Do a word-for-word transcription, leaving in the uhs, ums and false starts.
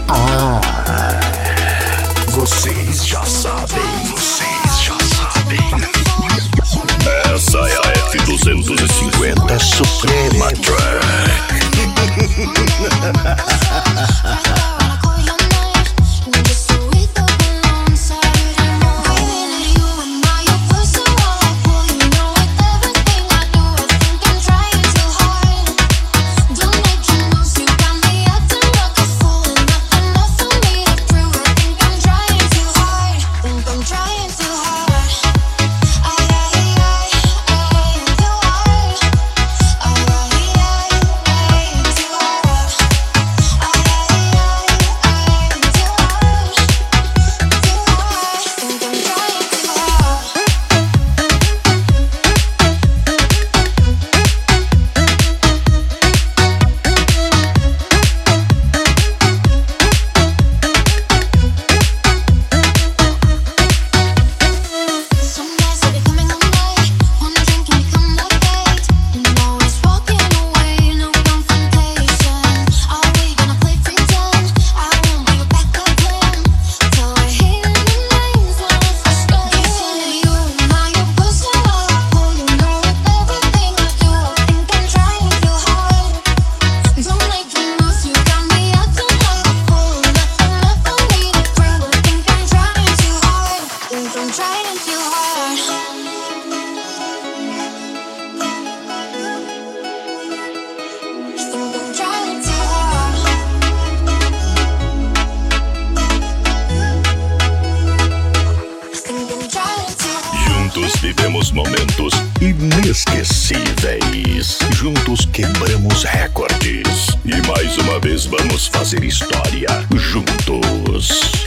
Ah, vocês já sabem, vocês já sabem. Essa é a F duzentos e cinquenta Suprema Track. Juntos vivemos momentos inesquecíveis. Juntos quebramos recordes. E mais uma vez vamos fazer história juntos.